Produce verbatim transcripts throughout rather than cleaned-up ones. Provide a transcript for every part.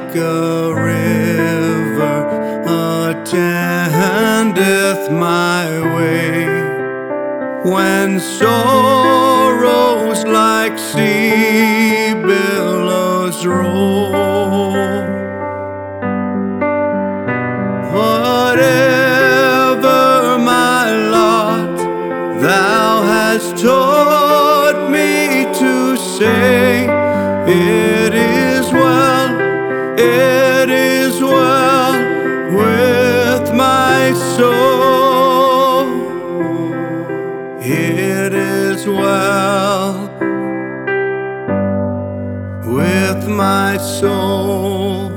like a river attendeth my way, when sorrows like sea billows roll. Whatever my lot, thou hast taught me to say, it is well, it is well with my soul. It is well with my soul.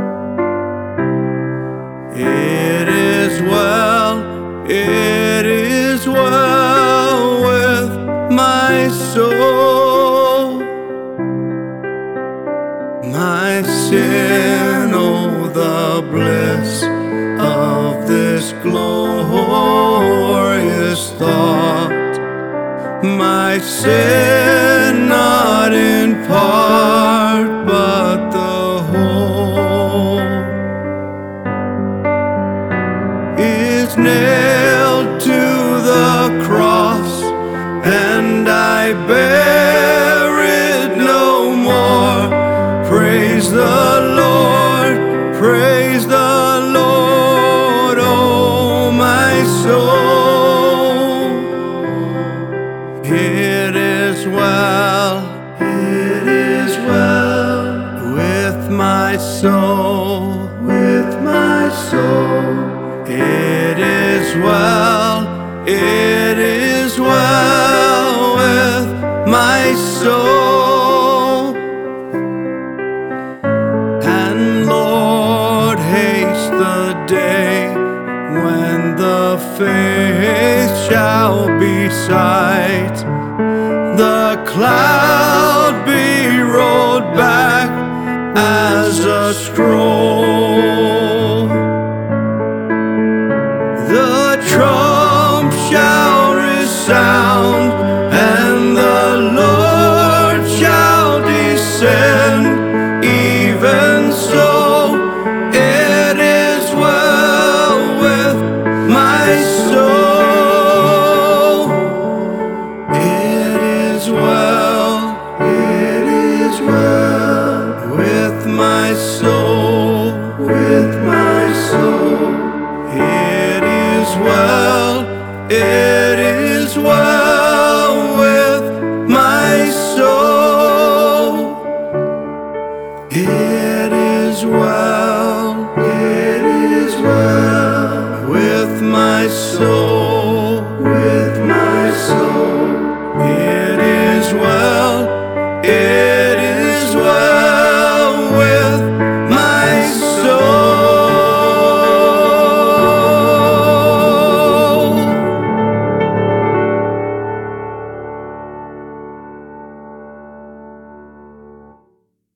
It is well, it is well with my soul. My sin, oh, the bliss of this glorious thought. My sin, not in part, but the whole, is nailed to the cross, and I bear it no more. Praise the Lord, praise the Lord, oh my soul. It is well, it is well with my soul, with my soul. It is well, it is well with my soul. And Lord, haste the day when the faith shall be sight, the cloud be rolled back as a scroll. The trump shall resound, and the Lord shall descend. Even so, it is well with my soul. It is well, it is well with my soul, with my soul. It is well, it is well with my soul. It is well, it is well with my soul.